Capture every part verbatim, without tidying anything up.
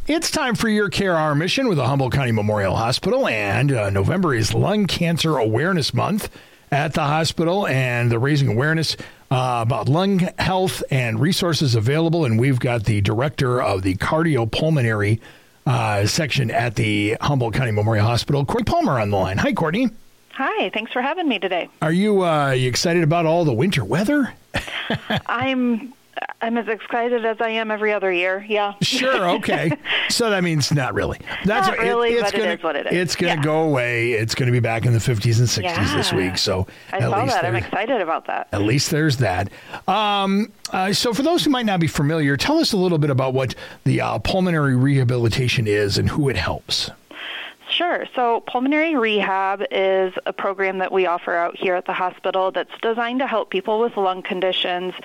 It's time for Your Care, Our Mission with the Humboldt County Memorial Hospital, and uh, November is Lung Cancer Awareness Month at the hospital, and they're raising awareness uh, about lung health and resources available, and we've got the director of the cardiopulmonary uh, section at the Humboldt County Memorial Hospital, Courtney Palmer, on the line. Hi, Courtney. Hi, thanks for having me today. Are you, uh, you excited about all the winter weather? I'm... I'm as excited as I am every other year, yeah. Sure, okay. So that means not really. That's not really, it, but gonna, it is what it is. It's going to yeah. go away. It's going to be back in the fifties and sixties yeah. this week. So I at saw least that. I'm excited about that. At least there's that. Um, uh, so for those who might not be familiar, tell us a little bit about what the uh, pulmonary rehabilitation is and who it helps. Sure. So pulmonary rehab is a program that we offer out here at the hospital that's designed to help people with lung conditions.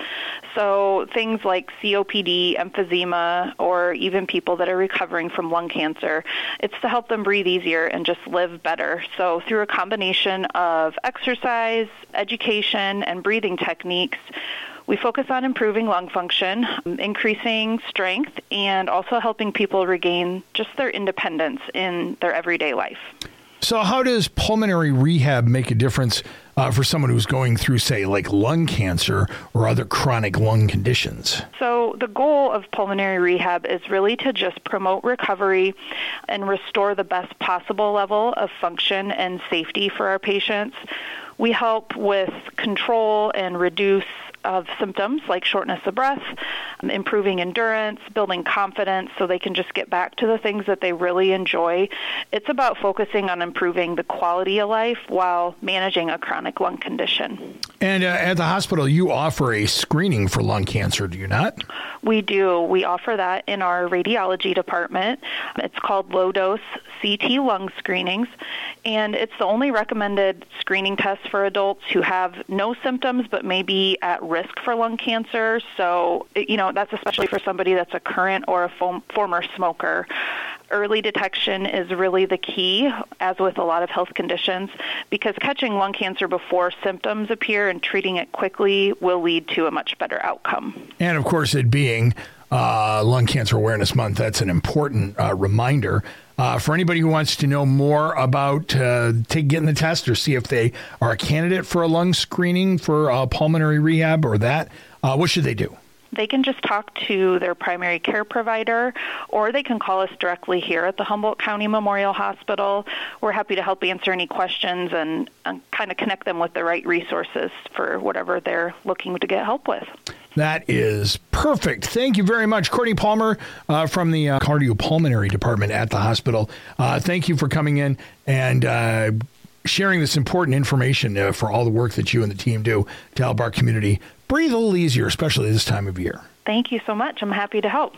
So things like C O P D, emphysema, or even people that are recovering from lung cancer. It's to help them breathe easier and just live better. So through a combination of exercise, education, and breathing techniques, we focus on improving lung function, increasing strength, and also helping people regain just their independence in their everyday life. So how does pulmonary rehab make a difference uh, for someone who's going through, say, like lung cancer or other chronic lung conditions? So the goal of pulmonary rehab is really to just promote recovery and restore the best possible level of function and safety for our patients. We help with control and reduce of symptoms like shortness of breath, um, improving endurance, building confidence so they can just get back to the things that they really enjoy. It's about focusing on improving the quality of life while managing a chronic lung condition. And uh, at the hospital, you offer a screening for lung cancer, do you not? We do. We offer that in our radiology department. It's called low-dose C T lung screenings, and it's the only recommended screening test for adults who have no symptoms but may be at risk for lung cancer. So, you know, that's especially for somebody that's a current or a fo- former smoker. Early detection is really the key, as with a lot of health conditions, because catching lung cancer before symptoms appear and treating it quickly will lead to a much better outcome. And, of course, it being uh, Lung Cancer Awareness Month, that's an important uh, reminder. Uh, for anybody who wants to know more about uh, take, getting the test or see if they are a candidate for a lung screening for uh, pulmonary rehab or that, uh, what should they do? They can just talk to their primary care provider, or they can call us directly here at the Humboldt County Memorial Hospital. We're happy to help answer any questions and, and kind of connect them with the right resources for whatever they're looking to get help with. That is perfect. Thank you very much, Courtney Palmer uh, from the uh, cardiopulmonary department at the hospital. Uh, thank you for coming in and uh, sharing this important information uh, for all the work that you and the team do to help our community breathe a little easier, especially this time of year. Thank you so much. I'm happy to help.